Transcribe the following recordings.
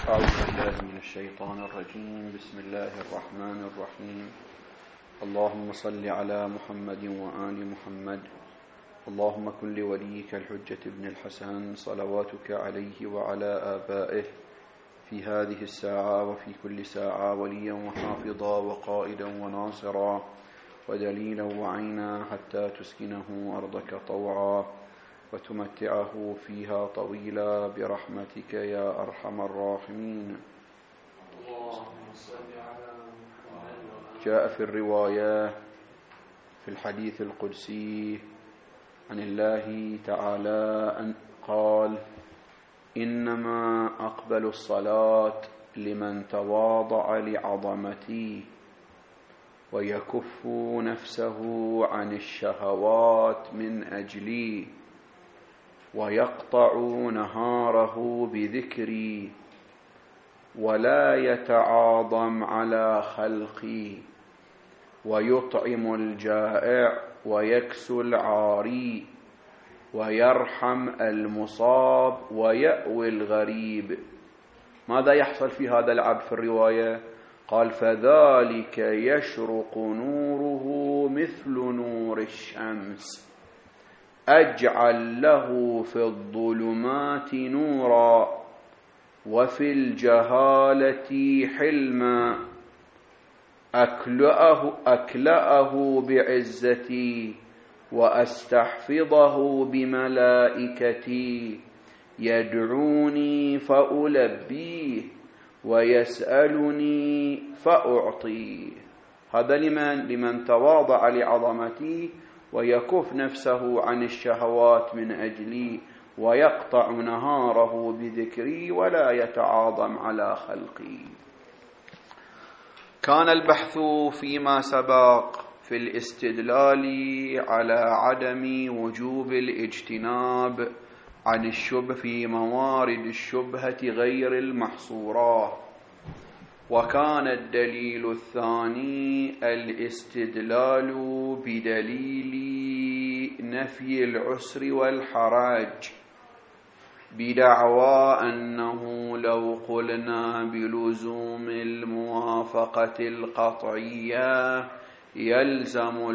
أعوذ بالله من الشيطان الرجيم. بسم الله الرحمن الرحيم. اللهم صل على محمد وآل محمد. اللهم كن لوليك الحجة ابن الحسن صلواتك عليه وعلى آبائه في هذه الساعة وفي كل ساعة وليا وحافظا وقائدا وناصرا ودليلا وعينا حتى تسكنه أرضك طوعا وتمتعه فيها طويلا برحمتك يا أرحم الراحمين. جاء في الرواية في الحديث القدسي عن الله تعالى أن قال: إنما أقبل الصلاة لمن تواضع لعظمتي ويكف نفسه عن الشهوات من أجلي ويقطع نهاره بذكري ولا يتعاظم على خلقي ويطعم الجائع ويكسو العاري ويرحم المصاب ويأوي الغريب. ماذا يحصل في هذا العبد في الرواية؟ قال: فذلك يشرق نوره مثل نور الشمس، أجعل له في الظلمات نورا وفي الجهالة حلما، أكلأه بعزتي وأستحفظه بملائكتي، يدعوني فألبيه ويسألني فأعطيه. هذا لمن تواضع لعظمتي ويكف نفسه عن الشهوات من أجلي ويقطع نهاره بذكري ولا يتعاظم على خلقي. كان البحث فيما سبق في الاستدلال على عدم وجوب الاجتناب عن الشبه في موارد الشبهة غير المحصورة، وكان الدليل الثاني الاستدلال بدليل نفي العسر والحرج بدعوى أنه لو قلنا بلزوم الموافقة القطعية يلزم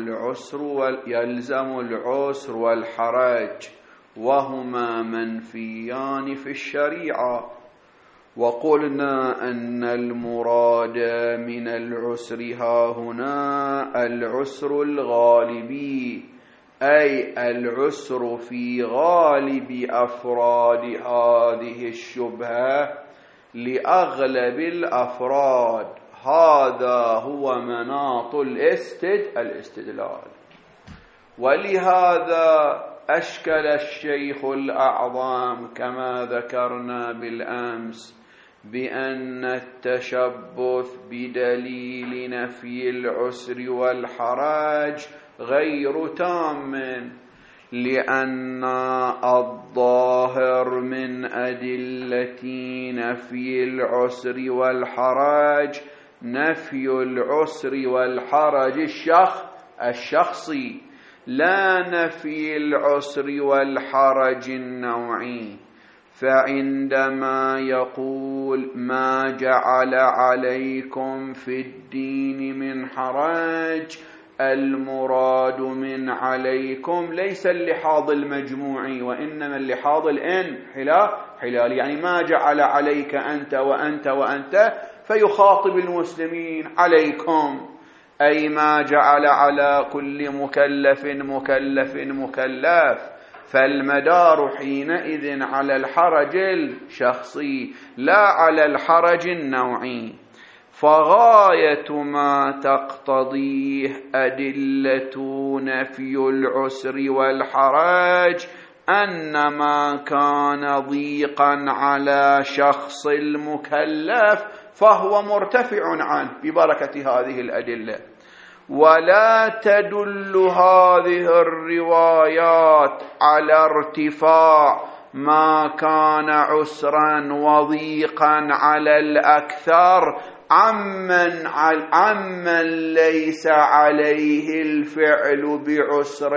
العسر والحرج وهما منفيان في الشريعة، وقلنا أن المراد من العسر هاهنا العسر الغالبي، أي العسر في غالب أفراد هذه الشبهة لأغلب الأفراد. هذا هو مناط الاستدلال. ولهذا أشكل الشيخ الأعظم كما ذكرنا بالأمس بأن التشبث بدليل نفي العسر والحرج غير تام، لأن الظاهر من أدلة نفي العسر والحرج نفي العسر والحرج الشخصي، لا نفي العسر والحرج النوعي. فعندما يقول ما جعل عليكم في الدين من حرج، المراد من عليكم ليس اللحاظ المجموعي وإنما اللحاظ الانحلال، يعني ما جعل عليك أنت وأنت وأنت، فيخاطب المسلمين عليكم، أي ما جعل على كل مكلف، فالمدار حينئذ على الحرج الشخصي لا على الحرج النوعي. فغاية ما تقتضيه أدلة نفي العسر والحرج أن ما كان ضيقا على شخص المكلف فهو مرتفع عنه ببركة هذه الأدلة. ولا تدل هذه الروايات على ارتفاع ما كان عسرا وضيقا على الأكثر عمن ليس عليه الفعل بعسر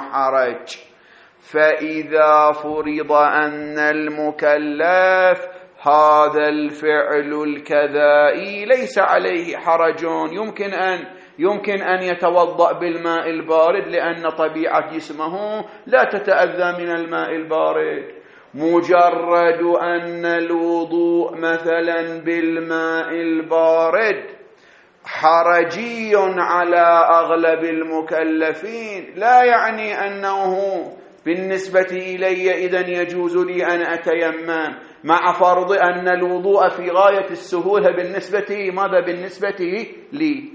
وحرج. فإذا فرض أن المكلف هذا الفعل الكذائي ليس عليه حرج، يمكن أن يتوضأ بالماء البارد لأن طبيعة جسمه لا تتأذى من الماء البارد. مجرد أن الوضوء مثلا بالماء البارد حرجي على أغلب المكلفين لا يعني أنه بالنسبة إلي إذن يجوز لي أن أتيمم، مع فرض أن الوضوء في غاية السهولة بالنسبة لي.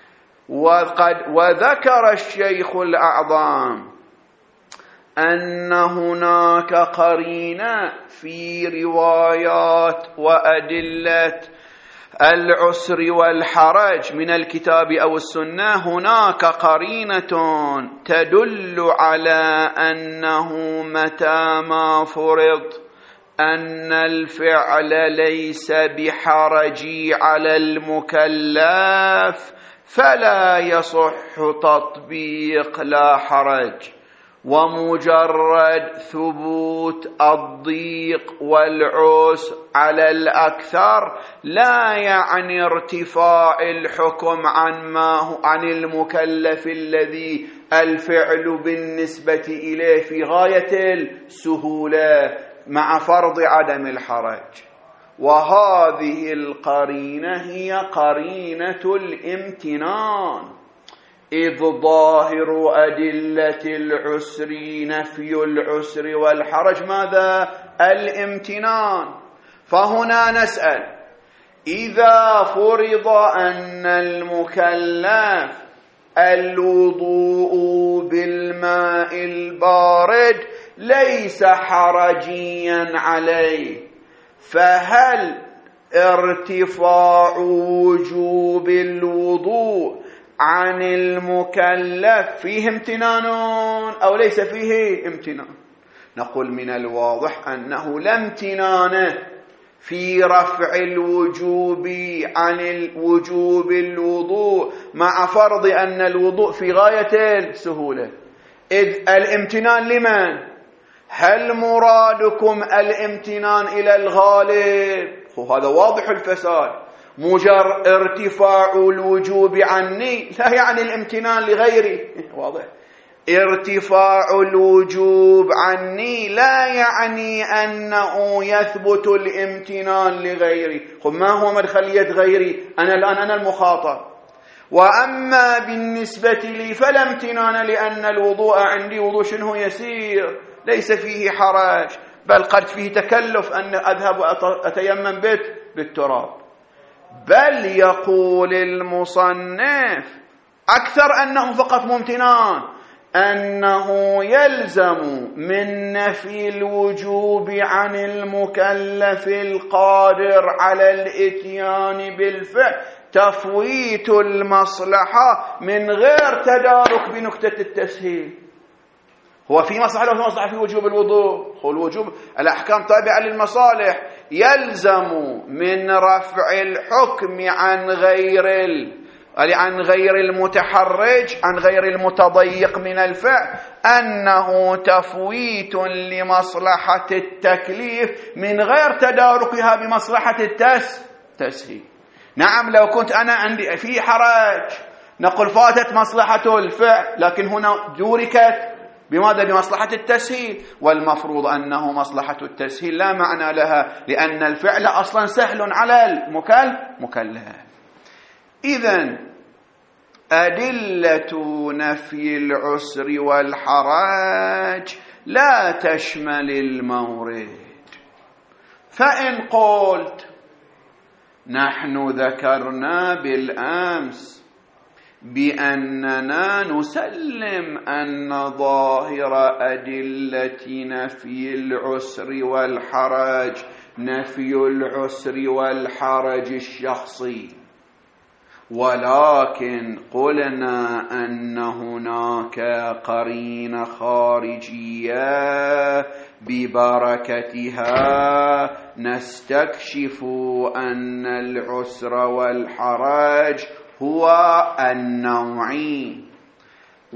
وذكر الشيخ الأعظم أن هناك قرينة في روايات وأدلة العسر والحرج من الكتاب أو السنة، هناك قرينة تدل على أنه متى ما فرض أن الفعل ليس بحرجي على المكلف فلا يصح تطبيق لا حرج. ومجرد ثبوت الضيق والعسر على الأكثر لا يعني ارتفاع الحكم عن المكلف الذي الفعل بالنسبة إليه في غاية السهولة مع فرض عدم الحرج. وهذه القرينة هي قرينة الامتنان، إذ ظاهر أدلة العسر نفي العسر والحرج ماذا؟ الامتنان. فهنا نسأل: إذا فرض أن المكلف الوضوء بالماء البارد ليس حرجيا عليه، فهل ارتفاع وجوب الوضوء عن المكلف فيه امتنان أو ليس فيه امتنان؟ نقول من الواضح أنه لا امتنان في رفع الوجوب عن وجوب الوضوء مع فرض أن الوضوء في غاية السهولة. إذ الامتنان لمن؟ هل مرادكم الامتنان إلى الغالب؟ هذا واضح الفساد. مجرد ارتفاع الوجوب عني لا يعني الامتنان لغيري، واضح. ارتفاع الوجوب عني لا يعني أنه يثبت الامتنان لغيري. ما هو مدخلية غيري؟ أنا المخاطب. وأما بالنسبة لي فلا امتنان، لأن الوضوء عندي وضوء شنو يسير ليس فيه حرج، بل قد فيه تكلف أن أذهب وأتيمم بالتراب. بل يقول المصنف أكثر أنه فقط ممتنان، أنه يلزم من نفي الوجوب عن المكلف القادر على الإتيان بالفعل تفويت المصلحة من غير تدارك بنكتة التسهيل. هو في مصلحة ولا مصلحة في وجوب الوضوء؟ هو الوجوب الأحكام تابعة للمصالح، يلزم من رفع الحكم عن غير المتحرج، عن غير المتضيق من الفعل، أنه تفويت لمصلحة التكليف من غير تداركها بمصلحة التسهيل. نعم، لو كنت أنا عندي في حرج نقول فاتت مصلحة الفعل، لكن هنا دوركت بماذا؟ بمصلحة التسهيل، والمفروض أنه مصلحة التسهيل لا معنى لها، لأن الفعل أصلا سهل على المكلف. إذن أدلة نفي العسر والحرج لا تشمل المورد. فإن قلت نحن ذكرنا بالأمس بأننا نسلم أن ظاهر أدلة نفي العسر والحرج نفي العسر والحرج الشخصي، ولكن قلنا أن هناك قرينة خارجية ببركتها نستكشف أن العسر والحرج هو النوعي،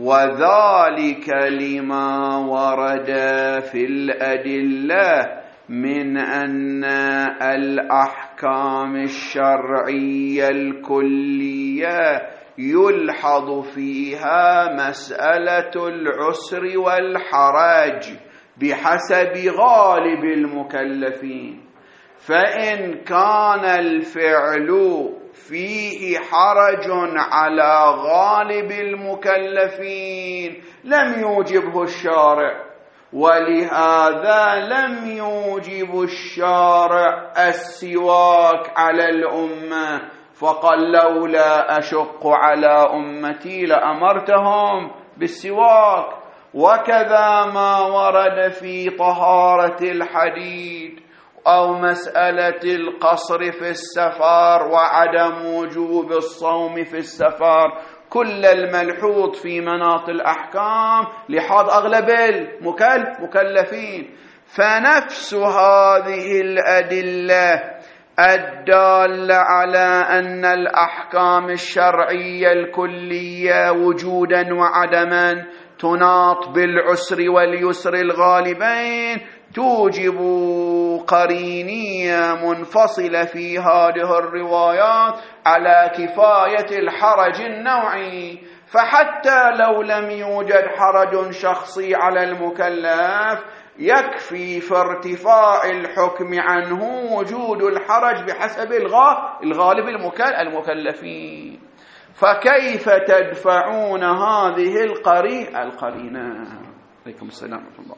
وذلك لما ورد في الأدلة من أن الأحكام الشرعية الكلية يلحظ فيها مسألة العسر والحرج بحسب غالب المكلفين، فإن كان الفعل فيه حرج على غالب المكلفين لم يوجبه الشارع، ولهذا لم يوجب الشارع السواك على الأمة، فقال لولا أشق على أمتي لأمرتهم بالسواك. وكذا ما ورد في طهارة الحديد أو مسألة القصر في السفر وعدم وجوب الصوم في السفر، كل الملحوظ في مناط الأحكام لحاظ أغلب المكلفين. فنفس هذه الأدلة الدالة على أن الأحكام الشرعية الكلية وجودا وعدما تناط بالعسر واليسر الغالبين توجب قرينية منفصلة في هذه الروايات على كفاية الحرج النوعي. فحتى لو لم يوجد حرج شخصي على المكلف يكفي في ارتفاع الحكم عنه وجود الحرج بحسب الغالب المكلفين. فكيف تدفعون هذه القرينة؟ عليكم السلام ورحمة الله.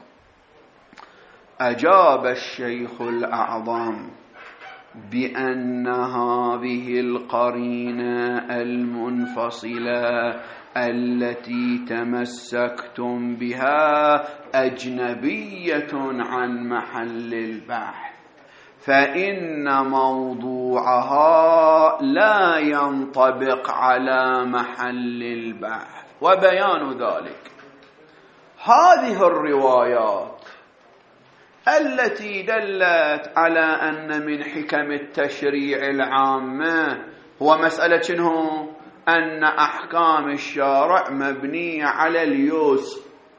أجاب الشيخ الأعظم بأن هذه القرينة المنفصلة التي تمسكتم بها أجنبية عن محل البحث، فإن موضوعها لا ينطبق على محل البحث. وبيان ذلك هذه الروايات التي دلت على أن من حكم التشريع العامة هو مسألة شنو؟ أن أحكام الشارع مبنية على اليسر،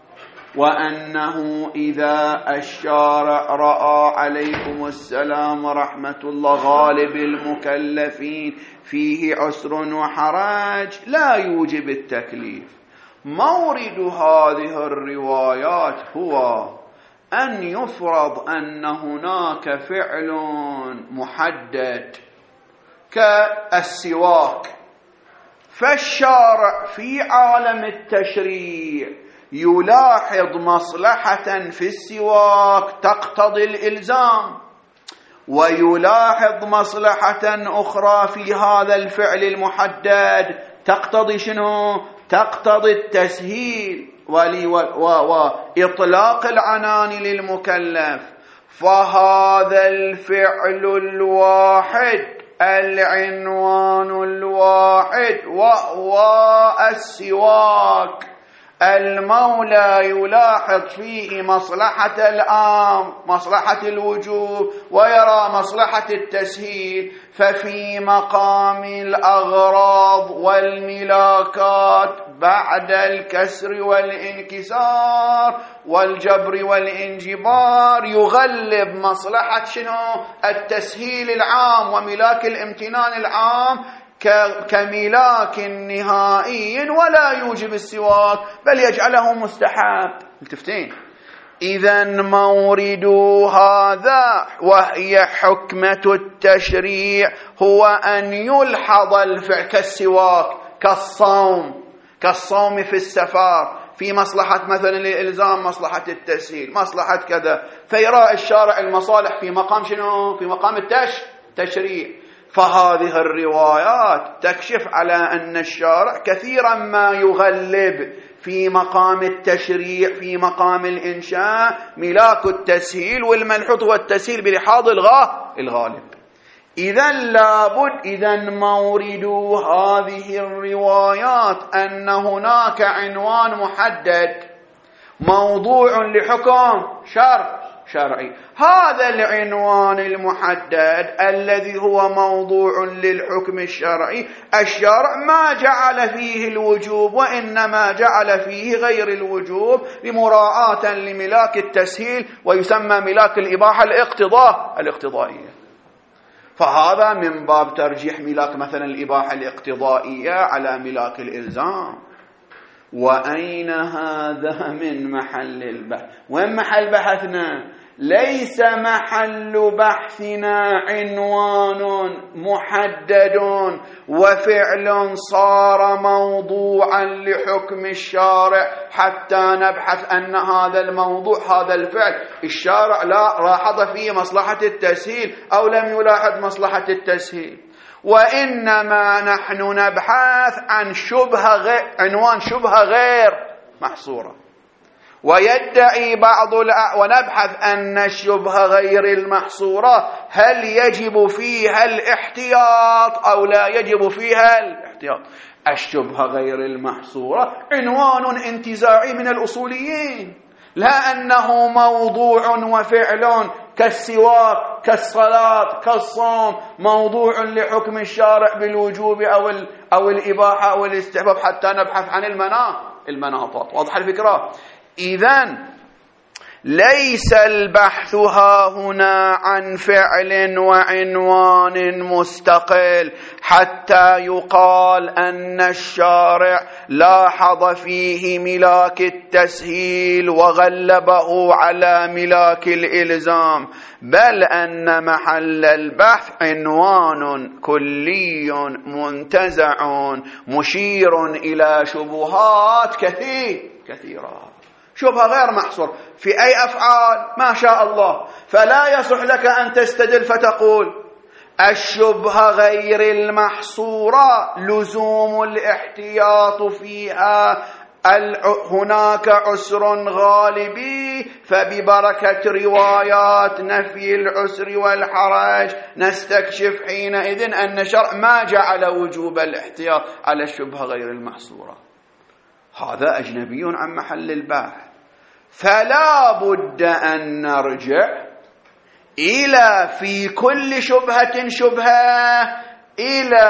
وأنه إذا الشارع رأى عليكم السلام ورحمة الله غالب المكلفين فيه عسر وحرج لا يوجب التكليف. مورد هذه الروايات هو أن يفرض أن هناك فعل محدد كالسواك، فالشارع في عالم التشريع يلاحظ مصلحة في السواك تقتضي الإلزام، ويلاحظ مصلحة أخرى في هذا الفعل المحدد تقتضي شنو؟ تقتضي التسهيل وإطلاق العنان للمكلف. فهذا الفعل الواحد العنوان الواحد وهو السواك المولى يلاحظ فيه مصلحة العام، مصلحة الوجوب، ويرى مصلحة التسهيل. ففي مقام الأغراض والملاكات بعد الكسر والانكسار والجبر والانجبار يغلب مصلحة شنو؟ التسهيل العام وملاك الامتنان العام كملاك نهائي، ولا يوجب السواك بل يجعله مستحب. التفتين. إذن مورد هذا وهي حكمة التشريع هو أن يلحظ الفعل كالسواك كالصوم في السفر في مصلحة مثلا الإلزام، مصلحة التسهيل، مصلحة كذا، فيرى الشارع المصالح في مقام شنو؟ في مقام التشريع. فهذه الروايات تكشف على أن الشارع كثيرا ما يغلب في مقام التشريع في مقام الإنشاء ملاك التسهيل، والملحوظ هو التسهيل بلحاظ الغالب. إذن مورد هذه الروايات أن هناك عنوان محدد موضوع لحكم شرع شرعي. هذا العنوان المحدد الذي هو موضوع للحكم الشرعي، الشرع ما جعل فيه الوجوب وإنما جعل فيه غير الوجوب بمراعاة لملاك التسهيل، ويسمى ملاك الإباحة الاقتضائية. فهذا من باب ترجيح ملاك مثلا الإباحة الاقتضائية على ملاك الإلزام. وأين هذا من محل البحث؟ وين محل بحثنا؟ ليس محل بحثنا عنوان محدد وفعل صار موضوعا لحكم الشارع حتى نبحث أن هذا الموضوع هذا الفعل الشارع لا لاحظ فيه مصلحة التسهيل أو لم يلاحظ مصلحة التسهيل، وإنما نحن نبحث عن عنوان شبهة غير محصورة. ويدعي ونبحث أن الشبهة غير المحصورة هل يجب فيها الاحتياط أو لا يجب فيها الاحتياط. الشبهة غير المحصورة عنوان انتزاعي من الأصوليين، لا أنه موضوع وفعل كالسواك كالصلاة كالصوم موضوع لحكم الشارع بالوجوب أو الإباحة أو الاستحباب حتى نبحث عن المناطات. واضح الفكرة؟ إذن ليس البحث هنا عن فعل وعنوان مستقل حتى يقال أن الشارع لاحظ فيه ملاك التسهيل وغلبه على ملاك الإلزام، بل أن محل البحث عنوان كلي منتزع مشير إلى شبهات كثيرة. شبهة غير محصور في أي أفعال ما شاء الله، فلا يصح لك أن تستدل فتقول الشبهة غير المحصورة لزوم الاحتياط فيها، هناك عسر غالبي فببركة روايات نفي العسر والحرج نستكشف حينئذ أن الشرع ما جعل وجوب الاحتياط على الشبهة غير المحصورة. هذا أجنبي عن محل البحث. فلا بد أن نرجع إلى في كل شبهة إلى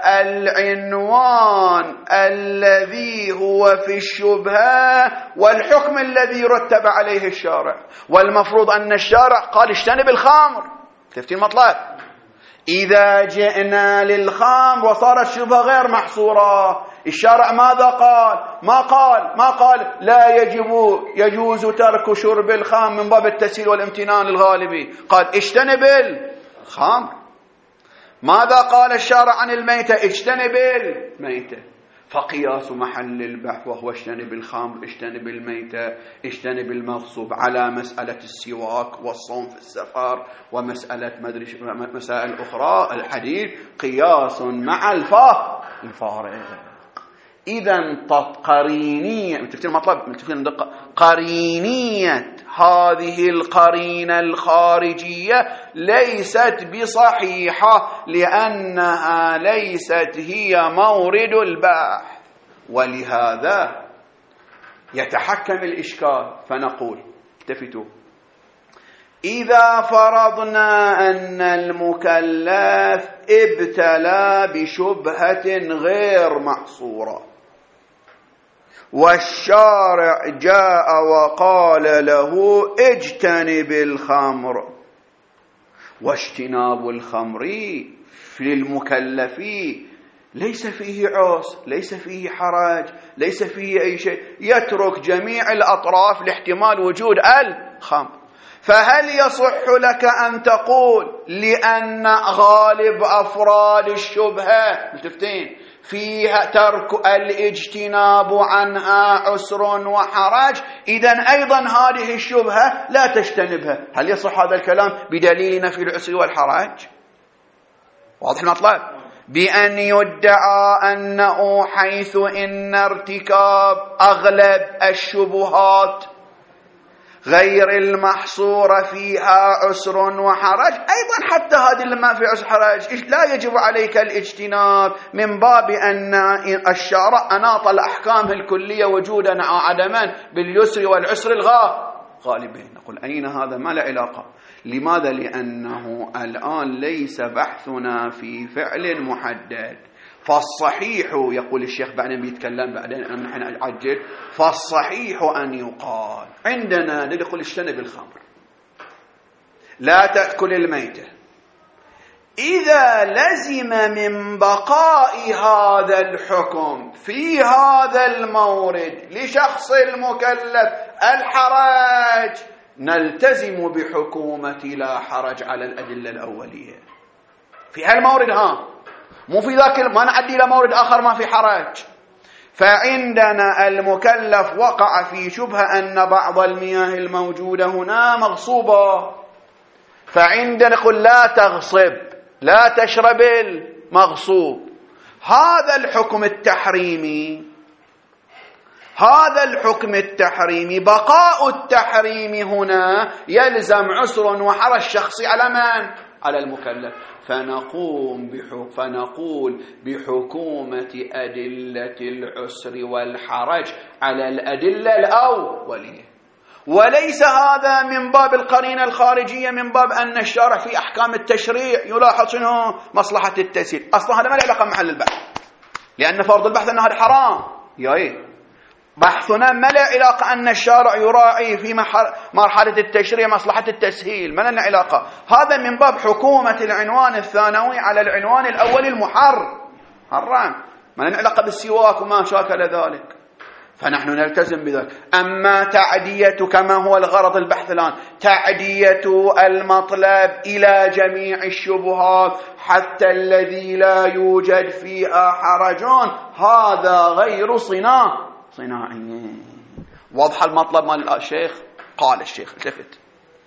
العنوان الذي هو في الشبهة والحكم الذي رتب عليه الشارع. والمفروض أن الشارع قال اجتنب الخمر، تفتين مطلب. إذا جئنا للخمر وصارت شبهة غير محصورة، الشارع ماذا قال؟ ما قال لا يجوز ترك شرب الخمر من باب التسهيل والامتنان الغالبي، قال اجتنب الخمر. ماذا قال الشارع عن الميتة؟ اجتنب الميتة. فقياس محل البحث وهو اجتنب الخمر، اجتنب الميتة، اجتنب المغصوب على مسألة السواك والصوم في السفر ومسألة مسائل أخرى الحديث قياس مع الفارق. إذن قرينية متفقين دقة، قرينية هذه القرينة الخارجية ليست بصحيحة لأنها ليست هي مورد البحث، ولهذا يتحكم الإشكال. فنقول التفتوا، إذا فرضنا أن المكلف ابتلى بشبهة غير محصورة والشارع جاء وقال له اجتنب الخمر، واجتناب الخمر للمكلف ليس فيه عسر، ليس فيه حرج، ليس فيه أي شيء، يترك جميع الأطراف لاحتمال وجود الخمر. فهل يصح لك أن تقول لأن غالب أفراد الشبهة ملتفتين فيها ترك الاجتناب عنها عسر وحرج، إذن أيضا هذه الشبهة لا تجتنبها؟ هل يصح هذا الكلام بدليل نفي العسر والحرج؟ واضح المطلب؟ بأن يدعى أنه حيث إن ارتكاب أغلب الشبهات غير المحصورة فيها عسر وحرج، أيضا حتى هذه اللي ما في عسر حرج لا يجب عليك الاجتناب، من باب أن الشارع أناط الأحكام الكلية وجودا أو عدما باليسر والعسر غالبين. نقول أين هذا؟ ما له علاقة. لماذا؟ لأنه الآن ليس بحثنا في فعل محدد. فالصحيح، يقول الشيخ بعدين بيتكلم، بعدين نحن أعجل، فالصحيح أن يقال عندنا ندخل اجتنب الخمر، لا تأكل الميتة. إذا لزم من بقاء هذا الحكم في هذا المورد لشخص المكلف الحرج، نلتزم بحكومة لا حرج على الأدلة الأولية في هالمورد، مو في ذاك، ما نعدي إلى مورد آخر ما في حرج. فعندنا المكلف وقع في شبهة أن بعض المياه الموجودة هنا مغصوبة، فعندنا نقول لا تغصب، لا تشرب المغصوب. هذا الحكم التحريمي، بقاء التحريم هنا يلزم عسر وحرج شخصي على من؟ على المكلف. فنقول بحكومة أدلة العسر والحرج على الأدلة الأولية، وليس هذا من باب القرينة الخارجية، من باب أن الشارع في أحكام التشريع يلاحظ شنو مصلحة التسهيل. أصلا هذا ما له علاقة محل البحث، لأن فرض البحث أنه هذا حرام. بحثنا ما له علاقة أن الشارع يراعي في مرحلة التشريع مصلحة التسهيل، ما لنا علاقة. هذا من باب حكومة العنوان الثانوي على العنوان الأول المحرم، ما لنا علاقة بالسواك وما شاكل ذلك، فنحن نلتزم بذلك. أما تعدية كما هو الغرض البحث الآن، تعدية المطلب إلى جميع الشبهات حتى الذي لا يوجد فيها حرج، هذا غير صناعي. واضح المطلب مال الشيخ؟ قال الشيخ التفت.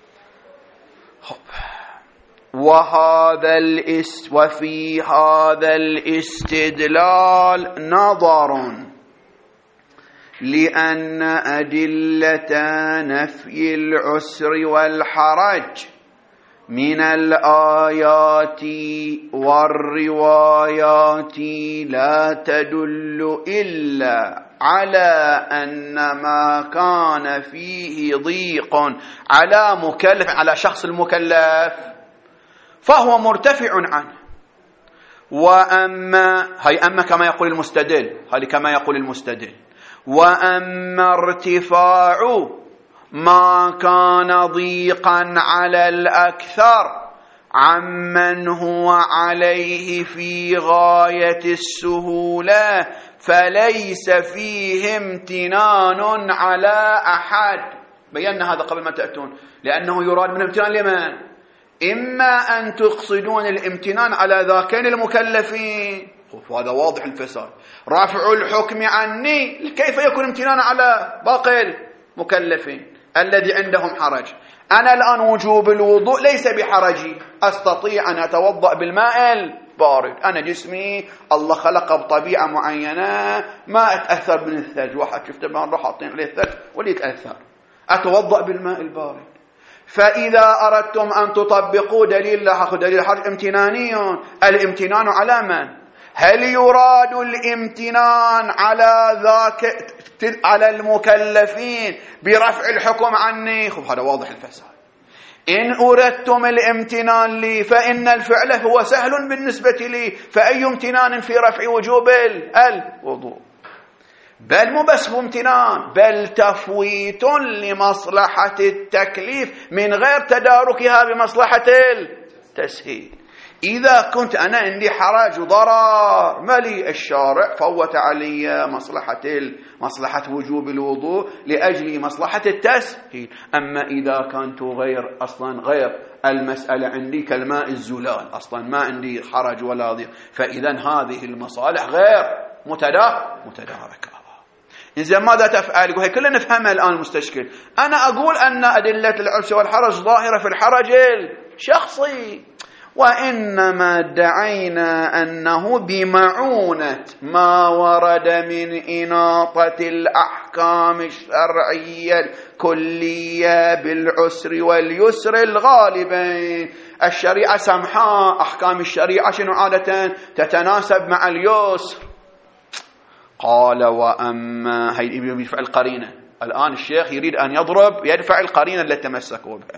وفي هذا الاستدلال نظر، لأن أدلة نفي العسر والحرج من الآيات والروايات لا تدل إلا على أن ما كان فيه ضيق على شخص المكلف فهو مرتفع عنه. أما كما يقول المستدل، وأما ارتفاع ما كان ضيقا على الأكثر عمن هو عليه في غاية السهولة فليس فيه امتنان على أحد. بينا هذا قبل ما تأتون، لأنه يراد من امتنان لمن؟ إما أن تقصدون الامتنان على ذاكين المكلفين، وهذا واضح الفساد، رفع الحكم عني، كيف يكون امتنان على باقي المكلفين الذي عندهم حرج؟ أنا الآن وجوب الوضوء ليس بحرجي، أستطيع أن أتوضأ بالماء البارد، أنا جسمي الله خلق بطبيعة معينة ما أتأثر من الثلج، واحد شفت ما نروح حاطين عليه الثلج وليتأثر، أتوضأ بالماء البارد. فإذا أردتم أن تطبقوا دليل الحرج امتناني، الامتنان على من؟ هل يراد الامتنان على المكلفين برفع الحكم عني؟ هذا واضح الفساد. إن أردتم الامتنان لي فإن الفعل هو سهل بالنسبة لي، فأي امتنان في رفع وجوب الوضوء؟ بل مو بس امتنان، بل تفويت لمصلحة التكليف من غير تداركها بمصلحة التسهيل. إذا كنت أنا عندي حرج وضرر مالي الشارع فوت علي مصلحة وجوب الوضوء لأجل مصلحة التسهيل. أما إذا كنت غير المسألة عندي كالماء الزلال، أصلا ما عندي حرج ولا ضيق، فإذا هذه المصالح غير متداركة. إذا ماذا تفعل؟ يقول هي كلنا نفهمها الآن المستشكل. أنا أقول أن أدلة العسر والحرج ظاهرة في الحرج الشخصي، وإنما ادعينا أنه بمعونة ما ورد من إناطة الأحكام الشرعية الكلية بالعسر واليسر الغالبين. الشريعة سمحاء، أحكام الشريعة شنو عادة تتناسب مع اليسر. قال وأما هي بفعل قرينة، الآن الشيخ يريد أن يدفع القرينة التي تمسكوا بها.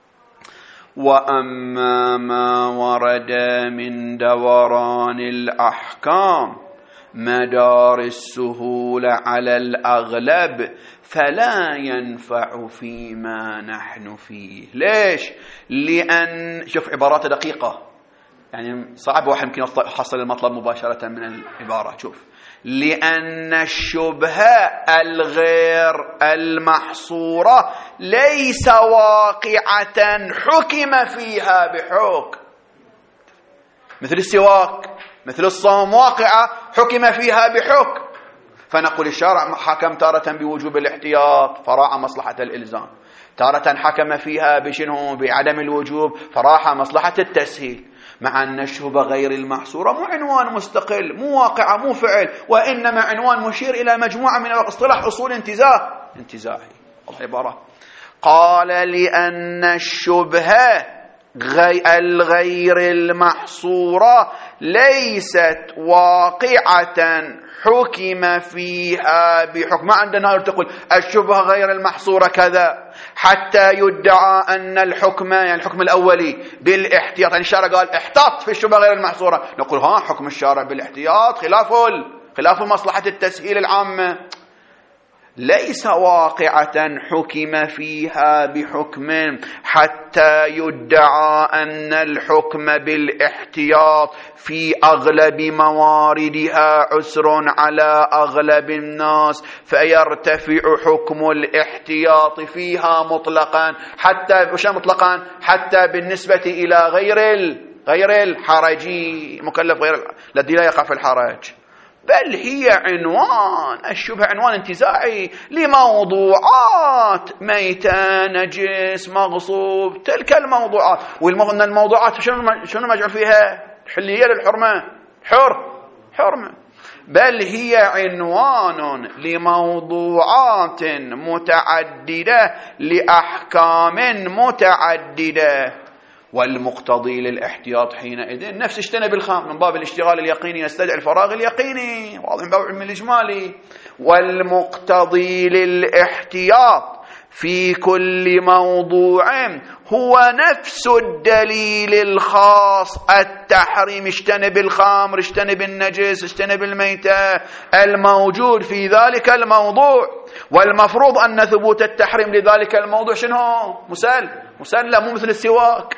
وأما ما ورد من دوران الأحكام مدار السهولة على الأغلب فلا ينفع فيما نحن فيه. ليش؟ لأن شوف عبارات دقيقة، يعني صعب واحد يمكن يحصل المطلب مباشرة من العبارة. شوف، لأن الشبهة الغير المحصورة ليس واقعة حكم فيها بحكم، مثل السواك، مثل الصوم، واقعة حكم فيها بحكم، فنقول الشارع حكم تارة بوجوب الاحتياط فراعى مصلحة الإلزام، تارة حكم فيها بشنو؟ بعدم الوجوب فراعى مصلحة التسهيل. مع أن الشبهة غير المحصورة مو عنوان مستقل، مو واقعة، مو فعل، وإنما عنوان مشير إلى مجموعة من اصطلاح أصول انتزاعي. العبارة قال لأن الشبهة الغير المحصورة ليست واقعة حكم فيها بحكم. ما عندنا تقول الشبهة غير المحصورة كذا حتى يدعى أن الحكم، يعني الحكم الأولي بالاحتياط، يعني الشارع قال احتاط في الشبهة غير المحصورة، نقول حكم الشارع بالاحتياط خلاف مصلحة التسهيل العامة. ليس واقعة حكم فيها بحكم حتى يدعى أن الحكم بالاحتياط في أغلب مواردها عسر على أغلب الناس فيرتفع حكم الاحتياط فيها مطلقا، حتى بالنسبة إلى غير الحرجي، مكلف غير الذي لا يقع في الحرج، بل هي عنوان الشبهة عنوان انتزاعي لموضوعات ميتة، نجس، مغصوب، تلك الموضوعات. وأن الموضوعات شنو مجعل فيها؟ حلية للحرمة، حرمة، بل هي عنوان لموضوعات متعددة لأحكام متعددة. والمقتضي للاحتياط حينئذ نفس اجتنب الخام من باب الاشتغال اليقيني يستدعي الفراغ اليقيني، واضح من باب العلم الإجمالي. والمقتضي للاحتياط في كل موضوع هو نفس الدليل الخاص التحريم، اجتنب الخمر، اجتنب النجس، اجتنب الميتة، الموجود في ذلك الموضوع. والمفروض أن ثبوت التحريم لذلك الموضوع شنو؟ مسلم، مو مثل السواك.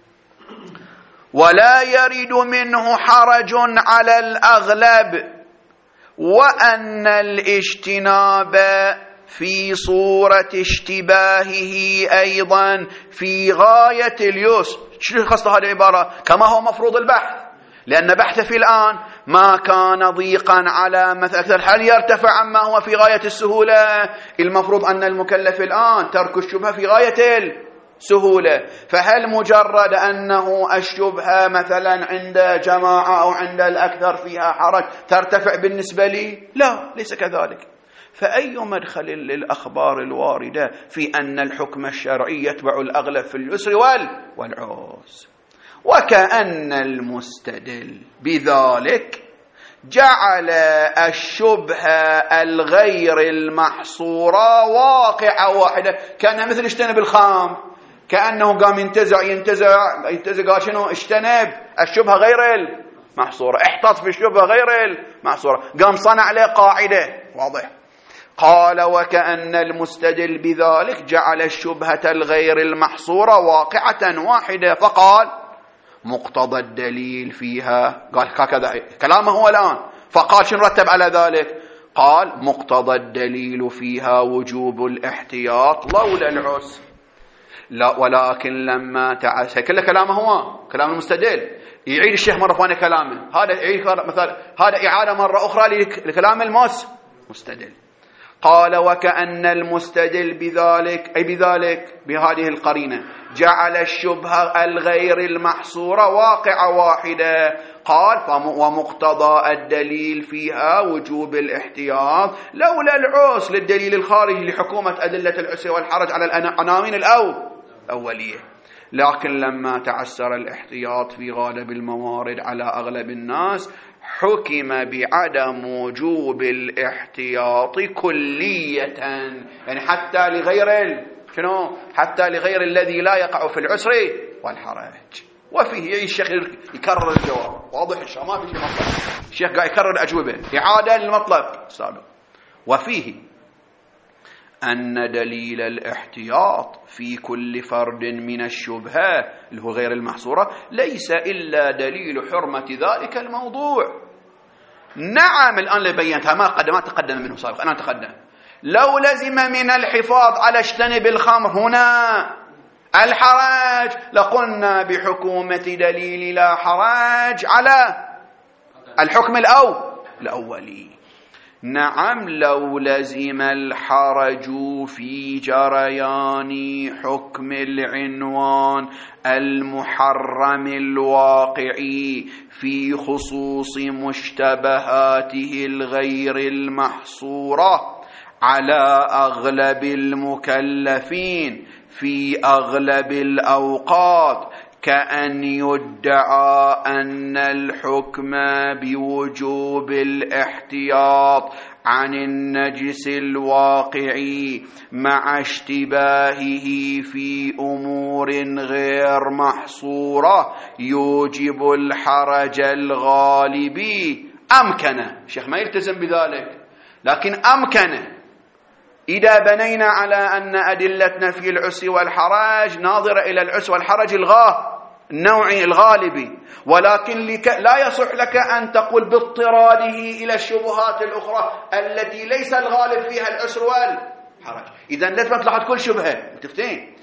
ولا يرد منه حرج على الأغلب، وأن الاجتناب في صورة اشتباهه أيضا في غاية اليسر. شو خاصة هذه العبارة؟ كما هو مفروض البحث، لأن بحث في الآن ما كان ضيقا على مثل أكثر هل يرتفع عما هو في غاية السهولة. المفروض أن المكلف الآن ترك الشبهة في غاية السهولة، فهل مجرد أنه الشبهة مثلا عند جماعة أو عند الأكثر فيها حرج ترتفع بالنسبة لي؟ لا، ليس كذلك. فأي مدخل للأخبار الواردة في أن الحكم الشرعي يتبع الأغلب في اليسر والعسر؟ وكأن المستدل بذلك جعل الشبهة الغير المحصورة واقعة واحدة، كأنها مثل اجتنب الخام، كأنه قام ينتزع قال شنو؟ اجتنب الشبهة غير المحصورة، احتاط في الشبهة غير المحصورة، قام صنع له قاعدة واضح. قال وكأن المستدل بذلك جعل الشبهة الغير المحصورة واقعة واحدة، فقال مقتضى الدليل فيها، قال هكذا كلامه هو الآن، فقال شنو رتب على ذلك؟ قال مقتضى الدليل فيها وجوب الاحتياط لولا العسر. لا، ولكن لما تعسى كل كلامه هو كلام المستدل، يعيد الشيخ مرة ثانية كلامه، هذا يعيد مثلا، هذا إعادة مرة أخرى لكلام المستدل. قال وكأن المستدل بذلك، أي بذلك بهذه القرينة، جعل الشبهة الغير المحصورة واقعة واحدة. قال ومقتضى الدليل فيها وجوب الاحتياط لولا العسر، للدليل الخارجي لحكومة أدلة العسر والحرج على العناوين الأولية. لكن لما تعسر الاحتياط في غالب الموارد على أغلب الناس حكم بعدم وجوب الاحتياط كلية، يعني حتى لغير حتى لغير الذي لا يقع في العسر والحرج. وفيه الشيخ يكرر الجواب، واضح الشيخ ما في شيء مطلب، الشيخ قاعد يكرر الأجوبة إعادة للمطلب السابق. وفيه أن دليل الاحتياط في كل فرد من الشبهة اللي هو غير المحصورة ليس إلا دليل حرمة ذلك الموضوع. نعم الآن اللي بينتها ما تقدم منه سابقا، أنا تقدم. لو لزم من الحفاظ على اجتنب الخمر هنا الحرج لقلنا بحكومة دليل لا حرج على الحكم الأولي. نعم لو لزم الحرج في جريان حكم العنوان المحرم الواقعي في خصوص مشتبهاته الغير المحصورة على أغلب المكلفين في أغلب الأوقات، كأن يدعى أن الحكم بوجوب الاحتياط عن النجس الواقعي مع اشتباهه في أمور غير محصورة يوجب الحرج الغالبي. أمكن الشيخ ما يلتزم بذلك، لكن أمكن إذا بنينا على أن أدلتنا في العسر والحرج ناظرة إلى العسر والحرج النوعي الغالبي، ولكن لا يصح لك أن تقول باضطراده إلى الشبهات الأخرى التي ليس الغالب فيها العسر والحرج. إذن لا تلاحظ كل شبهة متفتين،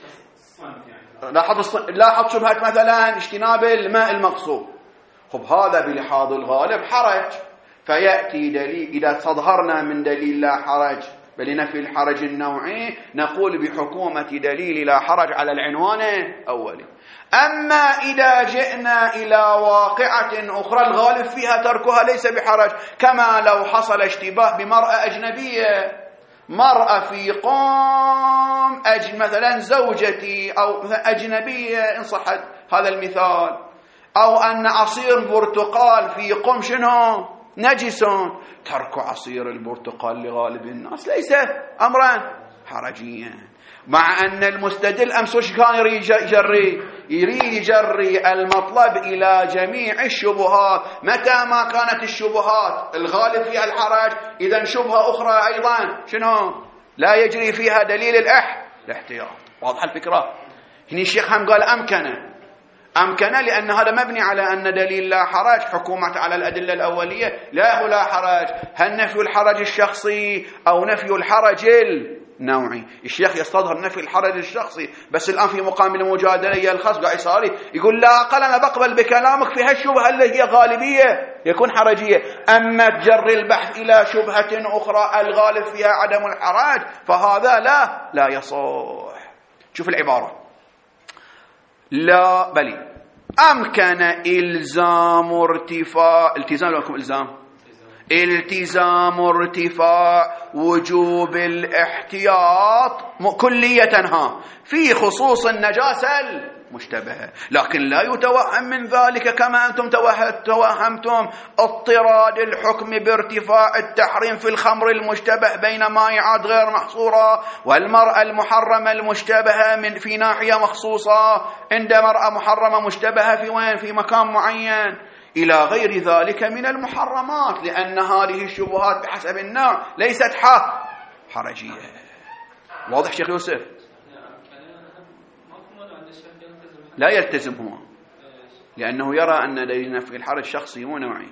لاحظ شبهة مثلا اجتناب الماء المقصود، خب هذا بلحاظ الغالب حرج، فيأتي دليل. إذا تظهرنا من دليل لا حرج بل نفي الحرج النوعي نقول بحكومة دليل لا حرج على العنوان الأولي. أما إذا جئنا إلى واقعة أخرى الغالب فيها تركها ليس بحرج، كما لو حصل اشتباه بمرأة أجنبية، مرأة في قوم مثلا زوجتي أو أجنبية إن صحت هذا المثال، أو أن عصير برتقال في قوم نجس، ترك عصير البرتقال لغالب الناس ليس أمرا حرجيا، مع أن المستدل أمس وش كان يريد يجري المطلب إلى جميع الشبهات. متى ما كانت الشبهات الغالب فيها الحرج إذن شبهة أخرى أيضا لا يجري فيها دليل الاحتياط. واضح الفكرة؟ هنا الشيخ هم قال أمكن لأن هذا مبني على أن دليل لا حرج حكومة على الأدلة الأولية لا حرج. هل نفي الحرج الشخصي أو نفي الحرج النوعي؟ الشيخ يستظهر نفي الحرج الشخصي، بس الآن في مقام المجادلة الخاص قاعد يصاري يقول لا أقل أنا بقبل بكلامك في هالشبهة اللي هي غالبية يكون حرجية، أما تجري البحث إلى شبهة أخرى الغالب فيها عدم الحرج فهذا لا يصح. شوف العبارة، لا بل أمكن إلزام ارتفاع وجوب الاحتياط كلية في خصوص النجاسة المشتبهة، لكن لا يتوهم من ذلك كما أنتم توهمتم اضطراد الحكم بارتفاع التحريم في الخمر المشتبه بين مائعات غير محصورة والمرأة المحرمة المشتبهة في ناحية مخصوصة، عند مرأة محرمة مشتبهة في وين؟ في مكان معين، إلى غير ذلك من المحرمات، لأن هذه الشبهات بحسب النوع ليست حرجية. واضح شيخ يوسف؟ لا يلتزم هو، لأنه يرى أن دليل نفي الحرج شخصي مو نوعي.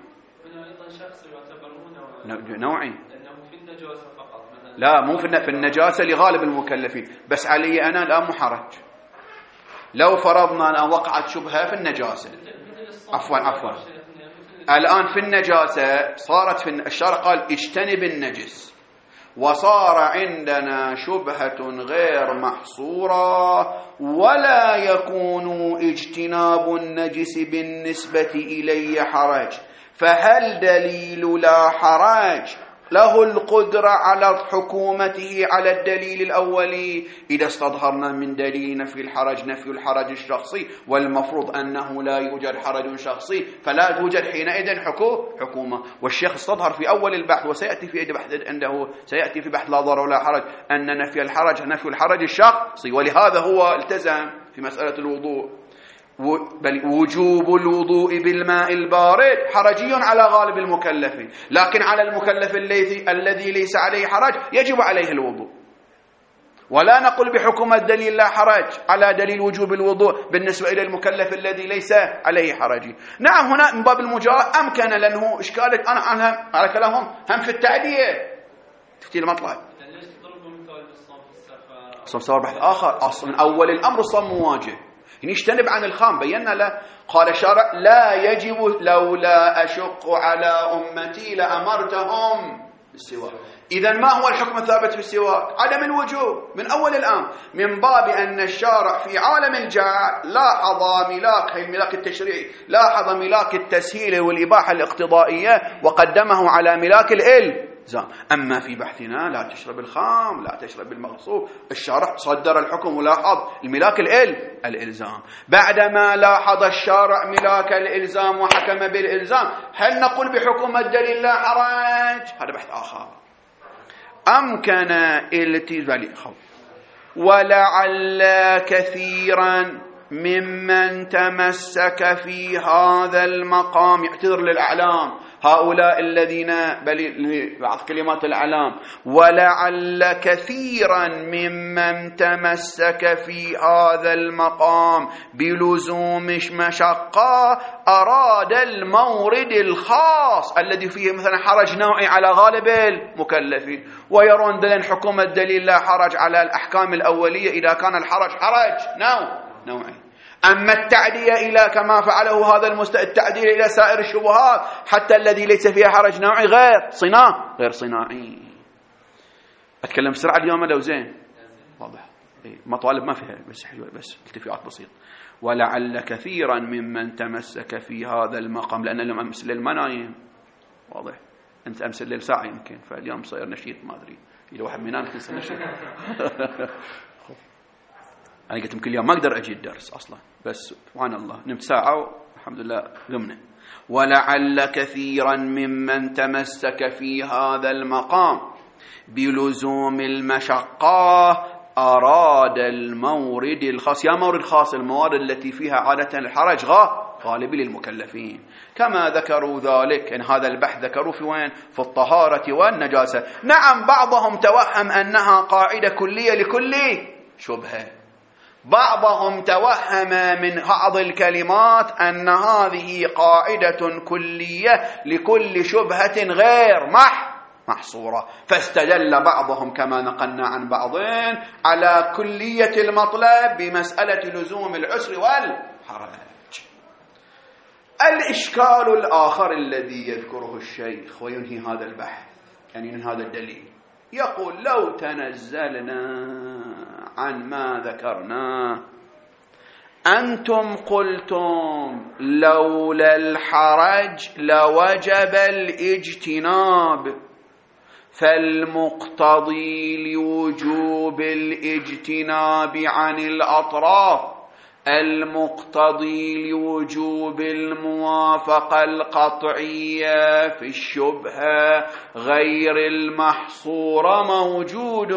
نوعي لأنه في النجاسة فقط، لا مو في النجاسة لغالب المكلفين، بس علي أنا الآن مو حرج. لو فرضنا أن وقعت شبهة في النجاسة، عفوا الآن في النجاسة صارت في الشرع قال اجتنب النجس، وصار عندنا شبهة غير محصورة ولا يكون اجتناب النجس بالنسبة إليه حرج، فهل دليل لا حرج له القدرة على حكومته على الدليل الأولي. إذا استظهرنا من دليل نفي الحرج نفي الحرج الشخصي، والمفروض أنه لا يوجد حرج شخصي، فلا توجد حينئذ حكومة. والشيخ استظهر في أول البحث، وسيأتي في بحث عنده، سيأتي في بحث لا ضرر ولا حرج، أن نفي الحرج الشخصي، ولهذا هو التزم في مسألة الوضوء. بل وجوب الوضوء بالماء البارد حرجي على غالب المكلفين، لكن على المكلف الذي ليس عليه حرج يجب عليه الوضوء. ولا نقول بحكم الدليل لا حرج على دليل وجوب الوضوء بالنسبة إلى المكلف الذي ليس عليه حرج. نعم، هنا من باب المجاهرة أمكن، لأنه إشكالك أنا عنها على كلامهم هم في التعدية تفتي المطلب. صار بحث آخر، أصلا من أول الأمر الصوم مواجه، نجتنب عن الخام. بينا له قال الشارع لا يجب لولا أشق على أمتي لأمرتهم بالسواك. إذن ما هو الحكم الثابت في السواك؟ عدم الوجوب من أول الأمر، من باب أن الشارع في عالم الجعل لاحظ ملاك التشريعي، لاحظ ملاك التسهيل والإباحة الاقتضائية وقدمه على ملاك الإلزام. أما في بحثنا لا تشرب الخام لا تشرب المغصوب، الشارع صدر الحكم ولاحظ الملاك الإلزام. بعدما لاحظ الشارع ملاك الإلزام وحكم بالإلزام، هل نقول بحكم الدليل لا حرج؟ هذا بحث آخر. أمكن التزام ولعل كثيرا ممن تمسك في هذا المقام، يعتذر للأعلام هؤلاء الذين بعض كلمات الأعلام، ولعل كثيرا ممن تمسك في هذا المقام بلزوم مشقة أراد المورد الخاص الذي فيه مثلا حرج نوعي على غالب المكلفين، ويرون دلن حكم الدليل لا حرج على الأحكام الأولية إذا كان الحرج نوعي. أما التعدية إلى كما فعله هذا التعدية إلى سائر الشبهات حتى الذي ليس فيها حرج نوعي غير صناعي. أتكلم بسرعة اليوم لو زين واضح، مطالب ما فيها بس حلوة، بس التفاعات بسيط. ولعل كثيرا ممن تمسك في هذا المقام، لأن اليوم أمس الليل ما نايم، واضح، أنت أمس الليل ساعة يمكن، فاليوم صير نشيط، ما أدري إذا واحد منام تنسى نشيط. أنا قلت كل يوم ما أقدر أجي الدرس أصلا، بس سبحان الله نمت ساعة والحمد لله قمنا. ولعل كثيرا ممن تمسك في هذا المقام بلزوم المشقة أراد المورد الخاص. يا مورد خاص، الموارد التي فيها عادة الحرج غالب للمكلفين، كما ذكروا ذلك إن هذا البحث ذكروا في وين؟ في الطهارة والنجاسة. نعم، بعضهم توهم أنها قاعدة كلية لكل شبهة، بعضهم توهم من بعض الكلمات أن هذه قاعدة كلية لكل شبهة غير محصورة، فاستدل بعضهم كما نقلنا عن بعضين على كلية المطلب بمسألة لزوم العسر والحرج. الإشكال الآخر الذي يذكره الشيخ وينهي هذا البحث، يعني من هذا الدليل، يقول لو تنزلنا عن ما ذكرنا أنتم قلتم لولا الحرج لوجب الاجتناب، فالمقتضي لوجوب الاجتناب عن الأطراف المقتضي لوجوب الموافقة القطعية في الشبهة غير المحصورة موجود،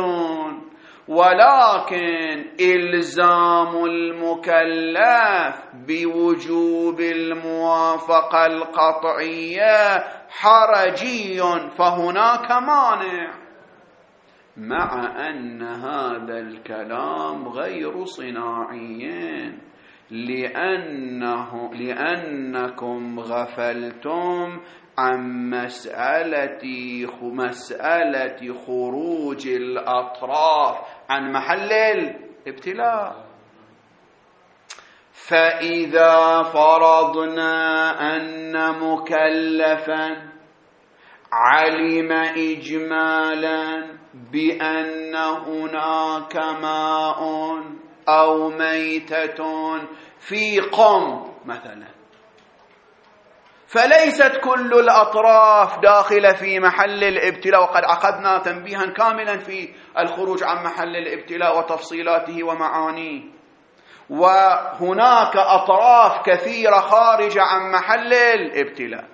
ولكن إلزام المكلف بوجوب الموافقة القطعية حرجي، فهناك مانع، مع أن هذا الكلام غير صناعي، لأنكم غفلتم عن مسألة خروج الأطراف عن محل الابتلاء. فإذا فرضنا أن مكلفا علم إجمالا بأن هناك ماء أو ميتة في قم مثلا، فليست كل الأطراف داخلة في محل الابتلاء، وقد عقدنا تنبيها كاملا في الخروج عن محل الابتلاء وتفصيلاته ومعانيه. وهناك أطراف كثيرة خارجة عن محل الابتلاء.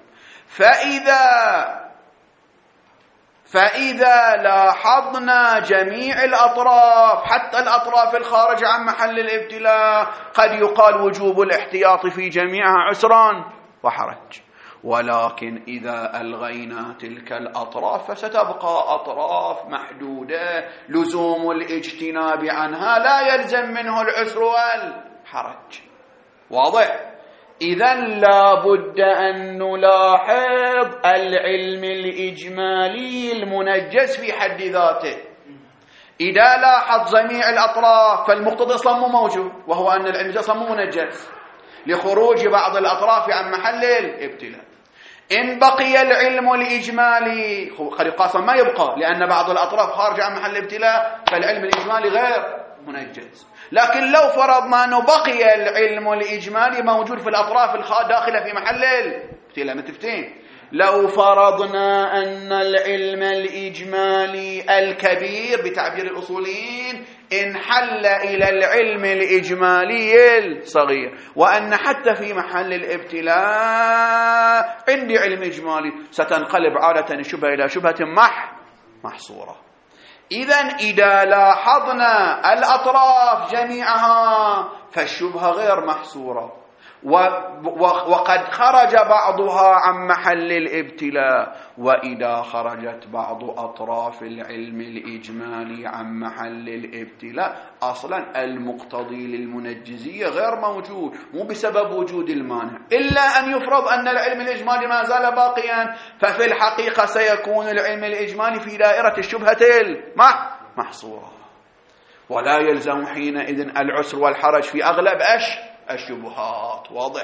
فإذا لاحظنا جميع الأطراف حتى الأطراف الخارجة عن محل الابتلاء قد يقال وجوب الاحتياط في جميعها عسرا وحرج. ولكن إذا ألغينا تلك الأطراف فستبقى أطراف محدودة لزوم الاجتناب عنها لا يلزم منه العسر والحرج. واضح؟ إذن لا بد أن نلاحظ العلم الإجمالي المنجز في حد ذاته. إذا لاحظ جميع الأطراف فالمقتضى أصلا مو موجود، وهو أن العلم أصلا مو منجز لخروج بعض الأطراف عن محل الابتلاء. إن بقي العلم الإجمالي قد يقال ما يبقى، لأن بعض الأطراف خارجة عن محل الابتلاء، فالعلم الإجمالي غير منجز. لكن لو فرضنا أنه بقي العلم الإجمالي موجود في الأطراف الداخلة في محل الابتلاء، متفتين؟ لو فرضنا أن العلم الإجمالي الكبير بتعبير الأصوليين انحل إلى العلم الإجمالي الصغير، وأن حتى في محل الابتلاء عندي علم إجمالي، ستنقلب عادة الشبهة إلى شبهة محصورة. إذا لاحظنا الأطراف جميعها فالشبهة غير محصورة، وقد خرج بعضها عن محل الابتلاء. وإذا خرجت بعض أطراف العلم الإجمالي عن محل الابتلاء أصلا المقتضي للمنجزية غير موجود، مو بسبب وجود المانع، إلا أن يفرض أن العلم الإجمالي ما زال باقيا، ففي الحقيقة سيكون العلم الإجمالي في دائرة الشبهة المحصورة، ولا يلزم حينئذ العسر والحرج في أغلب الشبهات. واضح؟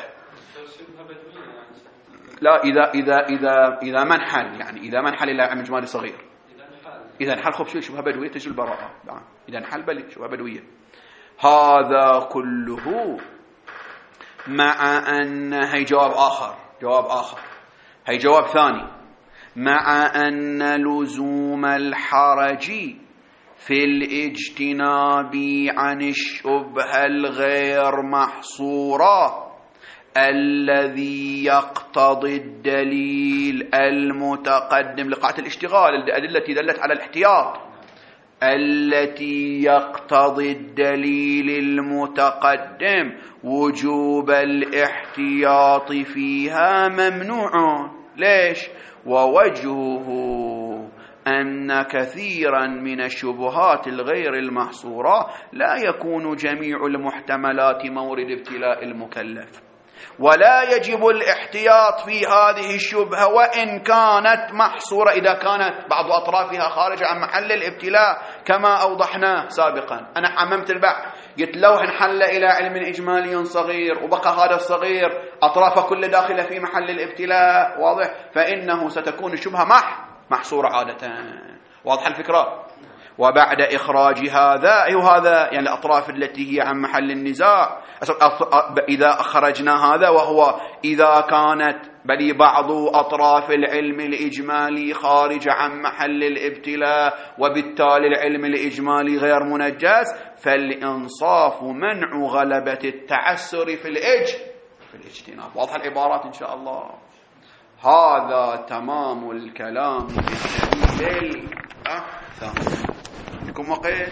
لا، إذا منحل، يعني إذا منحل إلى علم إجمالي صغير، إذا انحل خب شبهة بدوية تجي البراءة. إذا انحل بل شبهة بدوية. هذا كله مع أن هي جواب آخر، هي جواب ثاني، مع أن لزوم الحرج في الاجتناب عن الشبهة الغير محصورة الذي يقتضي الدليل المتقدم لقاعدة الاشتغال، الأدلة التي دلت على الاحتياط، التي يقتضي الدليل المتقدم وجوب الاحتياط فيها ممنوع. ليش؟ ووجهه أن كثيرا من الشبهات الغير المحصورة لا يكون جميع المحتملات مورد ابتلاء المكلف، ولا يجب الاحتياط في هذه الشبهة وإن كانت محصورة، إذا كانت بعض أطرافها خارجة عن محل الابتلاء كما أوضحنا سابقا. أنا عممت البحث، قلت لو انحل إلى علم إجمالي صغير وبقى هذا الصغير أطرافه كل داخلة في محل الابتلاء، واضح، فإنه ستكون الشبهة محصورة عادة. واضح الفكرة؟ وبعد إخراج هذا يعني الأطراف التي هي عن محل النزاع، إذا أخرجنا هذا، وهو إذا كانت بل بعض أطراف العلم الإجمالي خارج عن محل الابتلاء وبالتالي العلم الإجمالي غير منجز، فالإنصاف منع غلبة التعسر في الاجتناب. واضح العبارات إن شاء الله؟ هذا تمام الكلام في الدليل الثاني. لكم وقت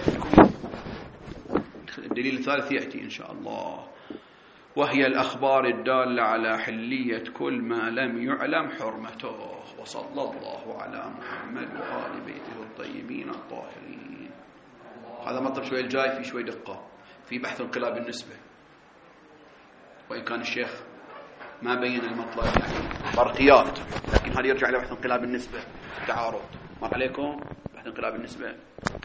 الدليل الثالث يأتي إن شاء الله، وهي الأخبار الدالة على حلية كل ما لم يعلم حرمته. وصلى الله على محمد وآل بيته الطيبين الطاهرين. هذا مطلب شوي الجاي في شوي دقة في بحث انقلاب النسبة، وإن كان الشيخ ما بين المطلب يعني برقيات، لكن هذا يرجع إلى بحث انقلاب النسبة، التعارض. مر عليكم بحث انقلاب النسبة؟